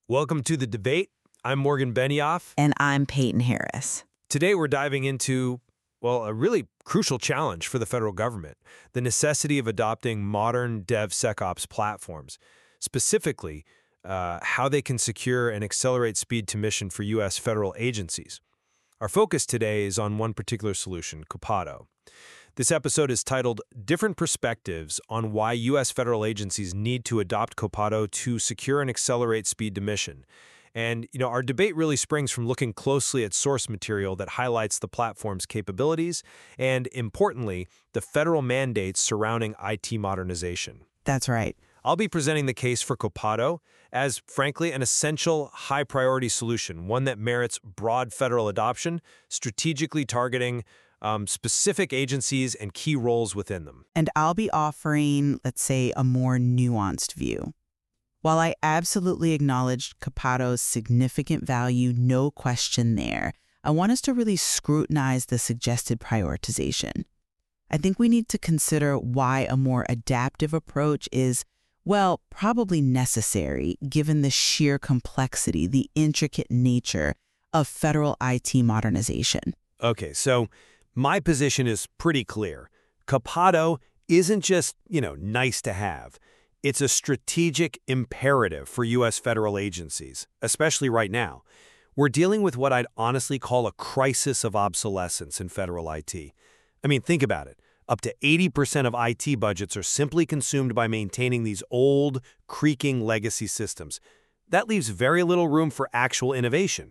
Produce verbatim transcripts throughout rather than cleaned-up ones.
Welcome to The Debate. I'm Morgan Benioff. And I'm Peyton Harris. Today we're diving into, well, a really crucial challenge for the federal government, the necessity of adopting modern DevSecOps platforms, specifically uh, how they can secure and accelerate speed to mission for U S federal agencies. Our focus today is on one particular solution, Copado. This episode is titled Different Perspectives on Why U S Federal Agencies Need to Adopt Copado to Secure and Accelerate Speed to Mission. And, you know, our debate really springs from looking closely at source material that highlights the platform's capabilities and, importantly, the federal mandates surrounding I T modernization. That's right. I'll be presenting the case for Copado as, frankly, an essential, high-priority solution, one that merits broad federal adoption, strategically targeting Um, specific agencies and key roles within them. And I'll be offering, let's say, a more nuanced view. While I absolutely acknowledge Copado's significant value, no question there, I want us to really scrutinize the suggested prioritization. I think we need to consider why a more adaptive approach is, well, probably necessary given the sheer complexity, the intricate nature of federal I T modernization. Okay, so my position is pretty clear. Copado isn't just, you know, nice to have. It's a strategic imperative for U S federal agencies, especially right now. We're dealing with what I'd honestly call a crisis of obsolescence in federal I T. I mean, think about it. Up to eighty percent of I T budgets are simply consumed by maintaining these old, creaking legacy systems. That leaves very little room for actual innovation.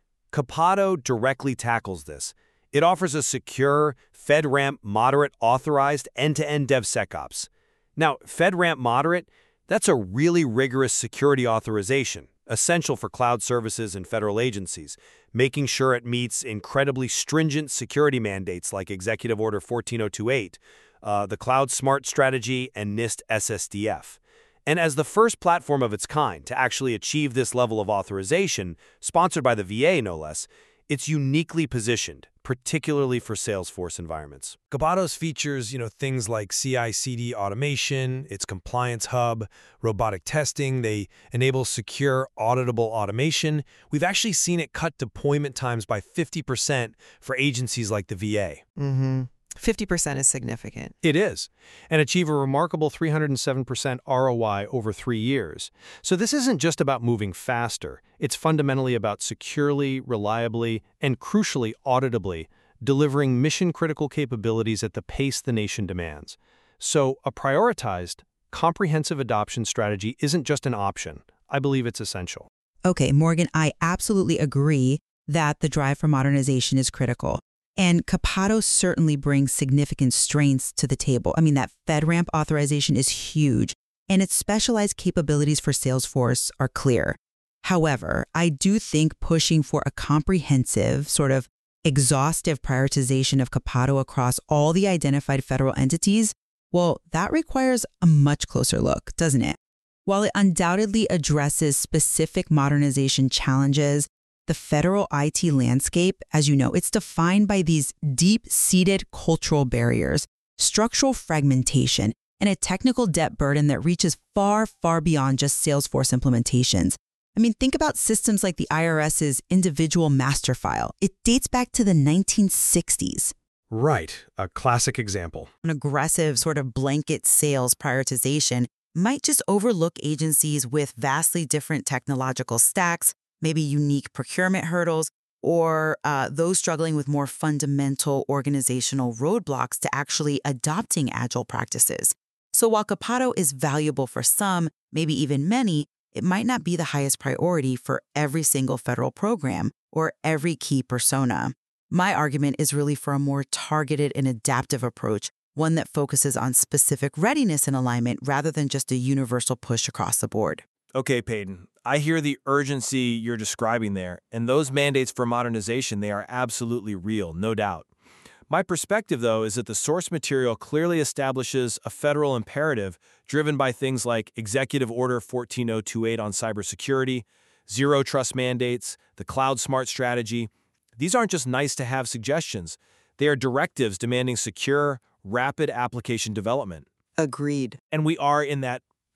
Copado directly tackles this. It offers a secure, FedRAMP moderate authorized end-to-end DevSecOps. Now, FedRAMP moderate, that's a really rigorous security authorization, essential for cloud services and federal agencies, making sure it meets incredibly stringent security mandates like Executive Order fourteen oh twenty-eight, uh, the Cloud Smart Strategy, and NIST S S D F. And as the first platform of its kind to actually achieve this level of authorization, sponsored by the V A no less, it's uniquely positioned, particularly for Salesforce environments. Copado's features, you know, things like C I C D automation, its compliance hub, robotic testing. They enable secure, auditable automation. We've actually seen it cut deployment times by fifty percent for agencies like the V A. Mm-hmm. fifty percent is significant. It is, and achieve a remarkable three hundred seven percent R O I over three years. So this isn't just about moving faster. It's fundamentally about securely, reliably, and crucially auditably delivering mission-critical capabilities at the pace the nation demands. So a prioritized, comprehensive adoption strategy isn't just an option. I believe it's essential. Okay, Morgan, I absolutely agree that the drive for modernization is critical. And Copado certainly brings significant strengths to the table. I mean, that FedRAMP authorization is huge, and its specialized capabilities for Salesforce are clear. However, I do think pushing for a comprehensive, sort of exhaustive prioritization of Copado across all the identified federal entities, well, that requires a much closer look, doesn't it? While it undoubtedly addresses specific modernization challenges, the federal I T landscape, as you know, it's defined by these deep-seated cultural barriers, structural fragmentation, and a technical debt burden that reaches far, far beyond just Salesforce implementations. I mean, think about systems like the IRS's individual master file. It dates back to the nineteen sixties. Right, a classic example. An aggressive sort of blanket sales prioritization might just overlook agencies with vastly different technological stacks, maybe unique procurement hurdles, or uh, those struggling with more fundamental organizational roadblocks to actually adopting agile practices. So while Copado is valuable for some, maybe even many, it might not be the highest priority for every single federal program or every key persona. My argument is really for a more targeted and adaptive approach, one that focuses on specific readiness and alignment rather than just a universal push across the board. Okay, Peyton, I hear the urgency you're describing there, and those mandates for modernization, they are absolutely real, no doubt. My perspective, though, is that the source material clearly establishes a federal imperative driven by things like Executive Order fourteen oh twenty-eight on cybersecurity, zero trust mandates, the Cloud Smart Strategy. These aren't just nice-to-have suggestions. They are directives demanding secure, rapid application development. Agreed. And we are in that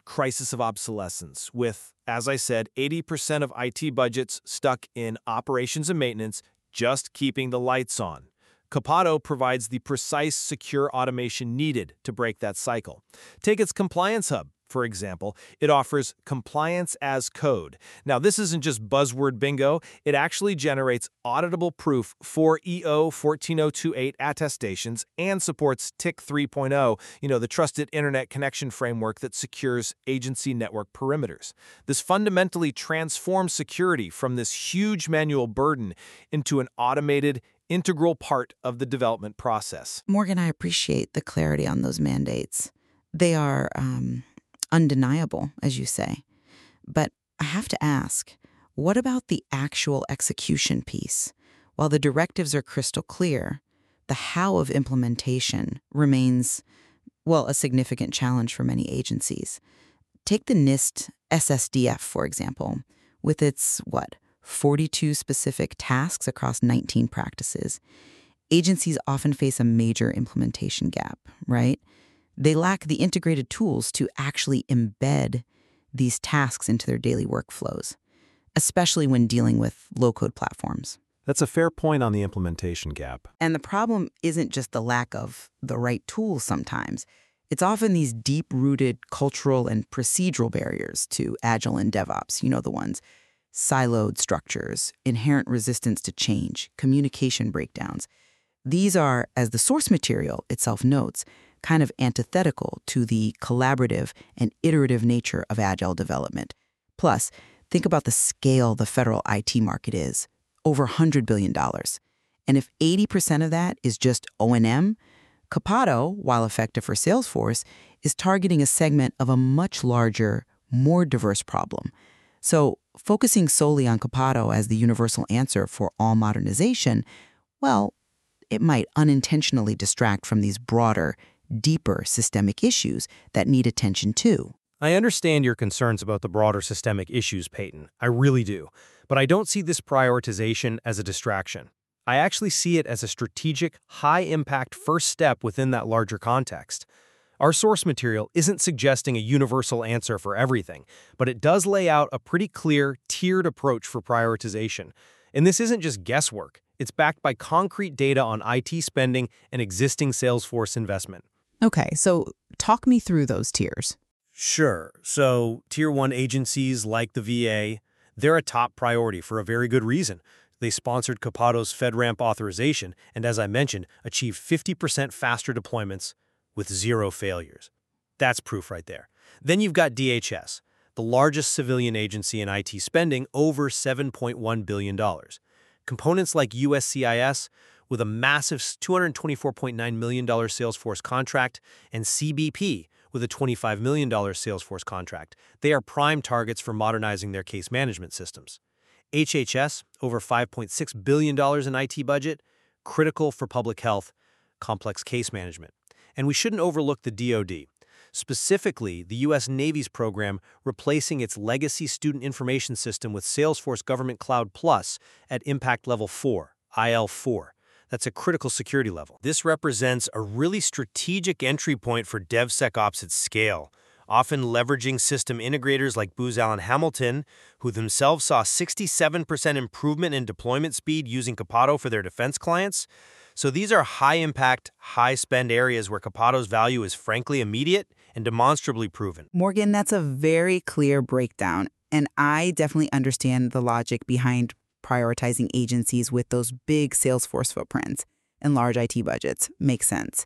crisis of obsolescence, with, as I said, eighty percent of I T budgets stuck in operations and maintenance, just keeping the lights on. Capado provides the precise, secure automation needed to break that cycle. Take its Compliance Hub, for example. It offers compliance as code. Now, this isn't just buzzword bingo. It actually generates auditable proof for E O one four zero two eight attestations and supports T I C three point oh, you know, the Trusted Internet Connection Framework that secures agency network perimeters. This fundamentally transforms security from this huge manual burden into an automated, integral part of the development process. Morgan, I appreciate the clarity on those mandates. They are um, undeniable, as you say. But I have to ask, what about the actual execution piece? While the directives are crystal clear, the how of implementation remains, well, a significant challenge for many agencies. Take the NIST S S D F, for example, with its, what, forty-two specific tasks across nineteen practices. Agencies often face a major implementation gap, right? They lack the integrated tools to actually embed these tasks into their daily workflows, especially when dealing with low-code platforms. That's a fair point on the implementation gap. And the problem isn't just the lack of the right tools sometimes. It's often these deep-rooted cultural and procedural barriers to Agile and DevOps, you know the ones. Siloed structures, inherent resistance to change, communication breakdowns. These are, as the source material itself notes, kind of antithetical to the collaborative and iterative nature of Agile development. Plus, think about the scale the federal I T market is, over one hundred billion dollars. And if eighty percent of that is just O and M, Capado, while effective for Salesforce, is targeting a segment of a much larger, more diverse problem. So focusing solely on Capado as the universal answer for all modernization, well, it might unintentionally distract from these broader, deeper systemic issues that need attention too. I understand your concerns about the broader systemic issues, Peyton. I really do. But I don't see this prioritization as a distraction. I actually see it as a strategic, high-impact first step within that larger context. Our source material isn't suggesting a universal answer for everything, but it does lay out a pretty clear, tiered approach for prioritization. And this isn't just guesswork. It's backed by concrete data on I T spending and existing Salesforce investment. Okay, so talk me through those tiers. Sure. So Tier one agencies like the V A, they're a top priority for a very good reason. They sponsored Capado's FedRAMP authorization and, as I mentioned, achieved fifty percent faster deployments with zero failures. That's proof right there. Then you've got D H S, the largest civilian agency in I T spending, over seven point one billion dollars. Components like U S C I S, with a massive two hundred twenty-four point nine million dollars Salesforce contract, and C B P, with a twenty-five million dollars Salesforce contract. They are prime targets for modernizing their case management systems. H H S, over five point six billion dollars in I T budget, critical for public health, complex case management. And we shouldn't overlook the D O D, specifically the U S Navy's program replacing its legacy student information system with Salesforce Government Cloud Plus at Impact Level four, I L four. That's a critical security level. This represents a really strategic entry point for DevSecOps at scale, often leveraging system integrators like Booz Allen Hamilton, who themselves saw sixty-seven percent improvement in deployment speed using Capado for their defense clients. So these are high-impact, high-spend areas where Capado's value is frankly immediate and demonstrably proven. Morgan, that's a very clear breakdown, and I definitely understand the logic behind prioritizing agencies with those big Salesforce footprints and large I T budgets. Makes sense.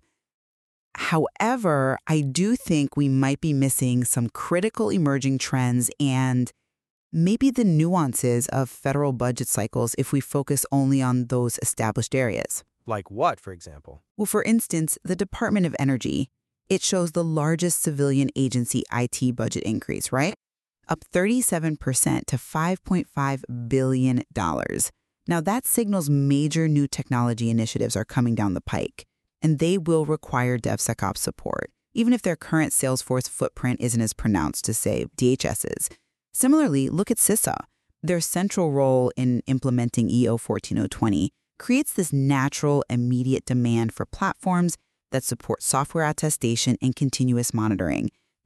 However, I do think we might be missing some critical emerging trends and maybe the nuances of federal budget cycles if we focus only on those established areas. Like what, for example? Well, for instance, the Department of Energy, it shows the largest civilian agency I T budget increase, right? Up thirty-seven percent to five point five billion dollars. Now, that signals major new technology initiatives are coming down the pike, and they will require DevSecOps support, even if their current Salesforce footprint isn't as pronounced as, say, D H S's. Similarly, look at CISA. Their central role in implementing E O one four zero two zero creates this natural, immediate demand for platforms that support software attestation and continuous monitoring.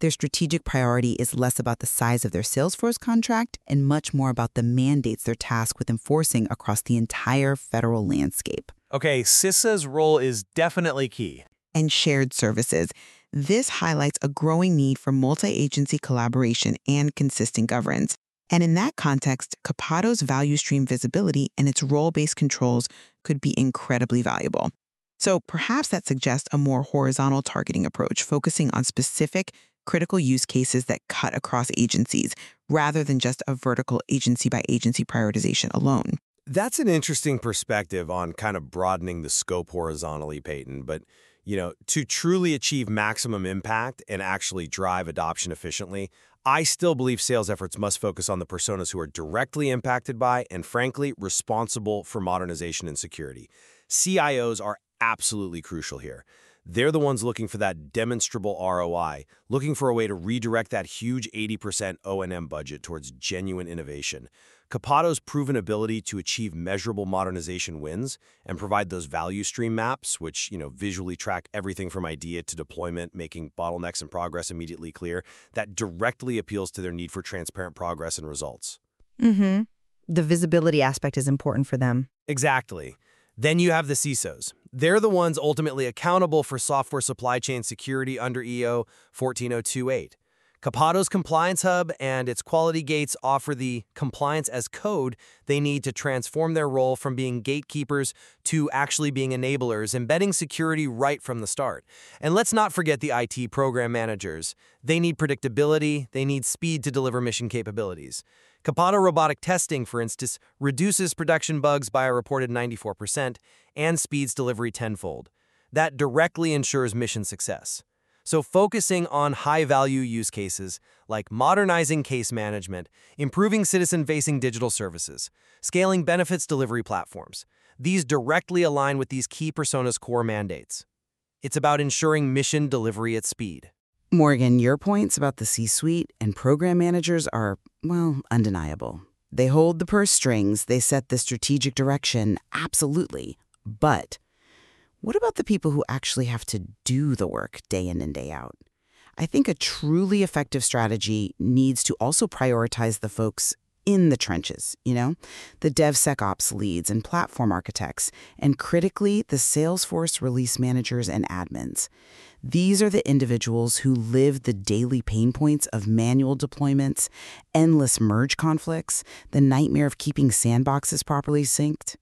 their strategic priority is less about the size of their Salesforce contract and much more about the mandates they're tasked with enforcing across the entire federal landscape. Okay, CISA's role is definitely key. And shared services. This highlights a growing need for multi-agency collaboration and consistent governance. And in that context, Kapado's value stream visibility and its role-based controls could be incredibly valuable. So perhaps that suggests a more horizontal targeting approach, focusing on specific critical use cases that cut across agencies, rather than just a vertical agency-by-agency prioritization alone. That's an interesting perspective on kind of broadening the scope horizontally, Peyton. But, you know, to truly achieve maximum impact and actually drive adoption efficiently, I still believe sales efforts must focus on the personas who are directly impacted by and, frankly, responsible for modernization and security. C I Os are absolutely crucial here. They're the ones looking for that demonstrable R O I, looking for a way to redirect that huge eighty percent O and M budget towards genuine innovation. Kapado's proven ability to achieve measurable modernization wins and provide those value stream maps, which, you know, visually track everything from idea to deployment, making bottlenecks and progress immediately clear, that directly appeals to their need for transparent progress and results. Mm-hmm. The visibility aspect is important for them. Exactly. Then you have the C I S Os. They're the ones ultimately accountable for software supply chain security under E O fourteen oh two eight. Kapado's Compliance Hub and its quality gates offer the compliance as code they need to transform their role from being gatekeepers to actually being enablers, embedding security right from the start. And let's not forget the I T program managers. They need predictability, they need speed to deliver mission capabilities. Kapado Robotic Testing, for instance, reduces production bugs by a reported ninety-four percent and speeds delivery tenfold. That directly ensures mission success. So focusing on high-value use cases like modernizing case management, improving citizen-facing digital services, scaling benefits delivery platforms, these directly align with these key personas' core mandates. It's about ensuring mission delivery at speed. Morgan, your points about the C-suite and program managers are, well, undeniable. They hold the purse strings, they set the strategic direction, absolutely. But what about the people who actually have to do the work day in and day out? I think a truly effective strategy needs to also prioritize the folks in the trenches, you know, the DevSecOps leads and platform architects, and critically, the Salesforce release managers and admins. These are the individuals who live the daily pain points of manual deployments, endless merge conflicts, the nightmare of keeping sandboxes properly synced.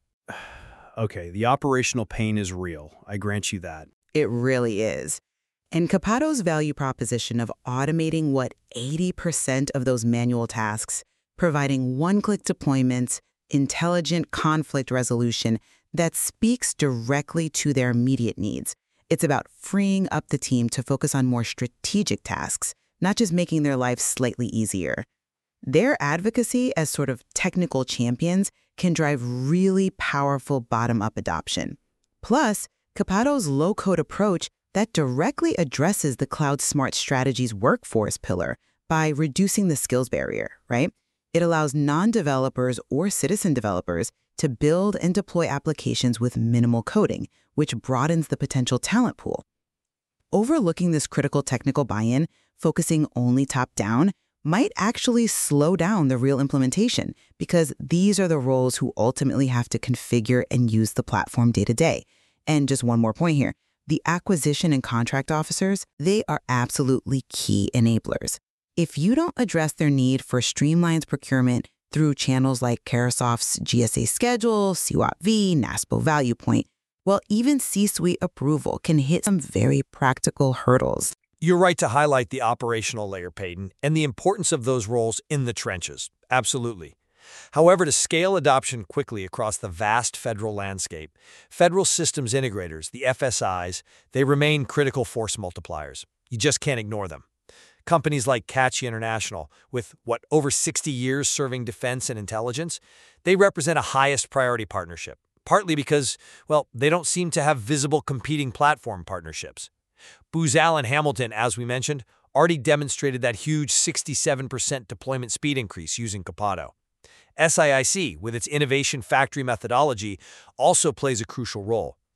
Okay, the operational pain is real. I grant you that. It really is. And Kapado's value proposition of automating what eighty percent of those manual tasks, providing one-click deployments, intelligent conflict resolution that speaks directly to their immediate needs. It's about freeing up the team to focus on more strategic tasks, not just making their life slightly easier. Their advocacy as sort of technical champions can drive really powerful bottom-up adoption. Plus, Kapado's low-code approach that directly addresses the Cloud Smart Strategies workforce pillar by reducing the skills barrier, right? It allows non-developers or citizen developers to build and deploy applications with minimal coding, which broadens the potential talent pool. Overlooking this critical technical buy-in, focusing only top-down, might actually slow down the real implementation because these are the roles who ultimately have to configure and use the platform day to day. And just one more point here. The acquisition and contract officers, they are absolutely key enablers. If you don't address their need for streamlined procurement through channels like Carahsoft's G S A Schedule, C WAP V, NASPO Value Point, well, even C-suite approval can hit some very practical hurdles. You're right to highlight the operational layer, Peyton, and the importance of those roles in the trenches. Absolutely. However, to scale adoption quickly across the vast federal landscape, federal systems integrators, the F S Is, they remain critical force multipliers. You just can't ignore them. Companies like Catchy International, with, what, over sixty years serving defense and intelligence, they represent a highest priority partnership, partly because, well, they don't seem to have visible competing platform partnerships. Booz Allen Hamilton, as we mentioned, already demonstrated that huge sixty-seven percent deployment speed increase using Kapado. S I I C, with its innovation factory methodology, also plays a crucial role.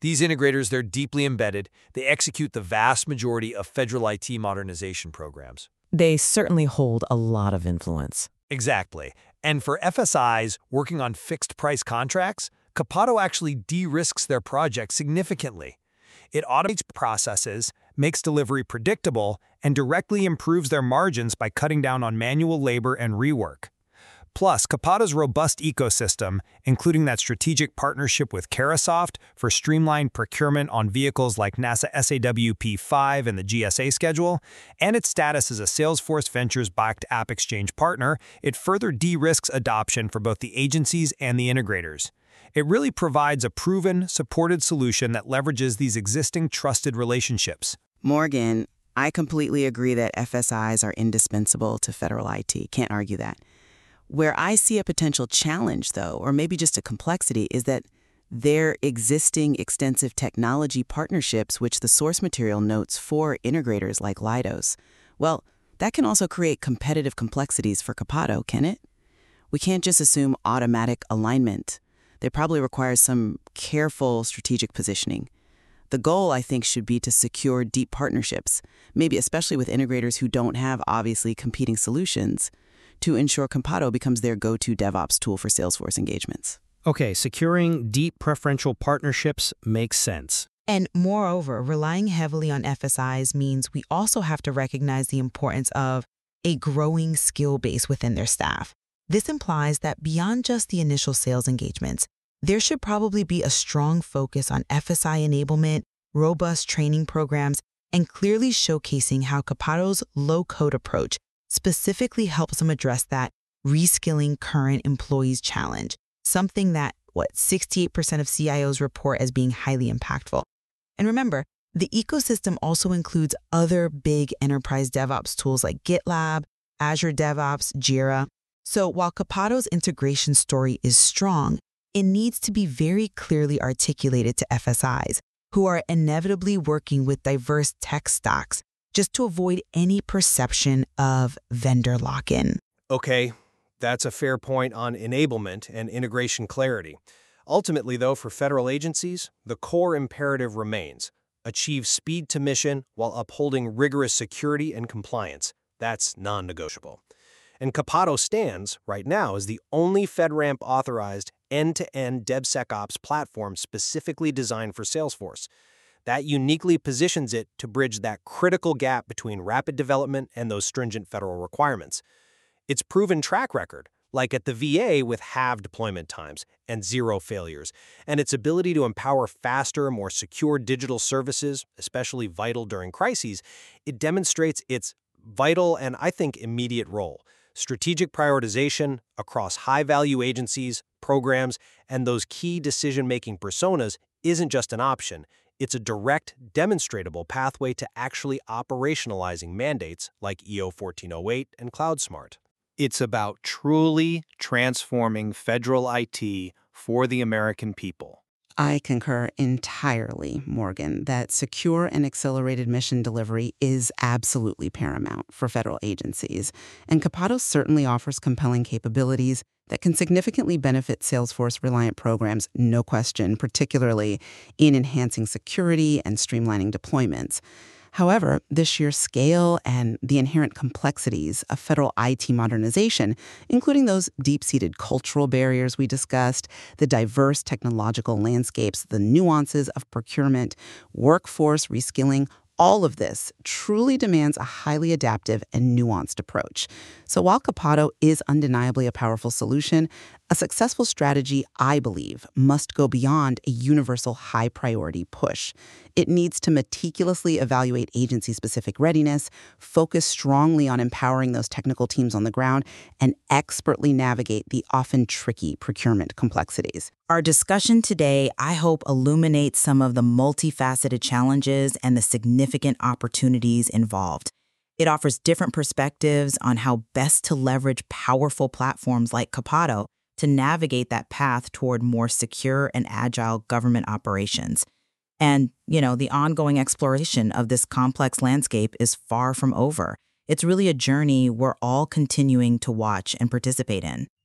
These integrators, they're deeply embedded. They execute the vast majority of federal I T modernization programs. They certainly hold a lot of influence. Exactly. And for F S Is working on fixed-price contracts, Capado actually de-risks their project significantly. It automates processes, makes delivery predictable, and directly improves their margins by cutting down on manual labor and rework. Plus, Capado's robust ecosystem, including that strategic partnership with Carahsoft for streamlined procurement on vehicles like NASA S A W P five and the G S A schedule, and its status as a Salesforce Ventures-backed App Exchange partner, it further de-risks adoption for both the agencies and the integrators. It really provides a proven, supported solution that leverages these existing trusted relationships. Morgan, I completely agree that F S Is are indispensable to federal I T. Can't argue that. Where I see a potential challenge, though, or maybe just a complexity, is that their existing extensive technology partnerships, which the source material notes for integrators like Leidos, well, that can also create competitive complexities for Capado, can it? We can't just assume automatic alignment. They probably require some careful strategic positioning. The goal, I think, should be to secure deep partnerships, maybe especially with integrators who don't have obviously competing solutions, to ensure Capado becomes their go-to DevOps tool for Salesforce engagements. Okay, securing deep preferential partnerships makes sense. And moreover, relying heavily on F S Is means we also have to recognize the importance of a growing skill base within their staff. This implies that beyond just the initial sales engagements, there should probably be a strong focus on F S I enablement, robust training programs, and clearly showcasing how Capado's low-code approach specifically helps them address that reskilling current employees challenge, something that, what, sixty-eight percent of C I Os report as being highly impactful. And remember, the ecosystem also includes other big enterprise DevOps tools like GitLab, Azure DevOps, Jira. So while Capado's integration story is strong, it needs to be very clearly articulated to F S Is, who are inevitably working with diverse tech stacks, just to avoid any perception of vendor lock-in. Okay, that's a fair point on enablement and integration clarity. Ultimately, though, for federal agencies, the core imperative remains: achieve speed to mission while upholding rigorous security and compliance. That's non-negotiable. And Capado stands, right now, as the only FedRAMP-authorized end-to-end DevSecOps platform specifically designed for Salesforce. That uniquely positions it to bridge that critical gap between rapid development and those stringent federal requirements. Its proven track record, like at the V A with halved deployment times and zero failures, and its ability to empower faster, more secure digital services, especially vital during crises, it demonstrates its vital and, I think, immediate role. Strategic prioritization across high-value agencies, programs, and those key decision-making personas isn't just an option. It's a direct, demonstratable pathway to actually operationalizing mandates like E O fourteen oh eight and CloudSmart. It's about truly transforming federal I T for the American people. I concur entirely, Morgan, that secure and accelerated mission delivery is absolutely paramount for federal agencies, and Capado certainly offers compelling capabilities that can significantly benefit Salesforce-reliant programs, no question, particularly in enhancing security and streamlining deployments. However, the sheer scale and the inherent complexities of federal I T modernization, including those deep-seated cultural barriers we discussed, the diverse technological landscapes, the nuances of procurement, workforce reskilling, all of this truly demands a highly adaptive and nuanced approach. So while Capado is undeniably a powerful solution, a successful strategy, I believe, must go beyond a universal high-priority push. It needs to meticulously evaluate agency-specific readiness, focus strongly on empowering those technical teams on the ground, and expertly navigate the often tricky procurement complexities. Our discussion today, I hope, illuminates some of the multifaceted challenges and the significant opportunities involved. It offers different perspectives on how best to leverage powerful platforms like Capado to navigate that path toward more secure and agile government operations. And, you know, the ongoing exploration of this complex landscape is far from over. It's really a journey we're all continuing to watch and participate in.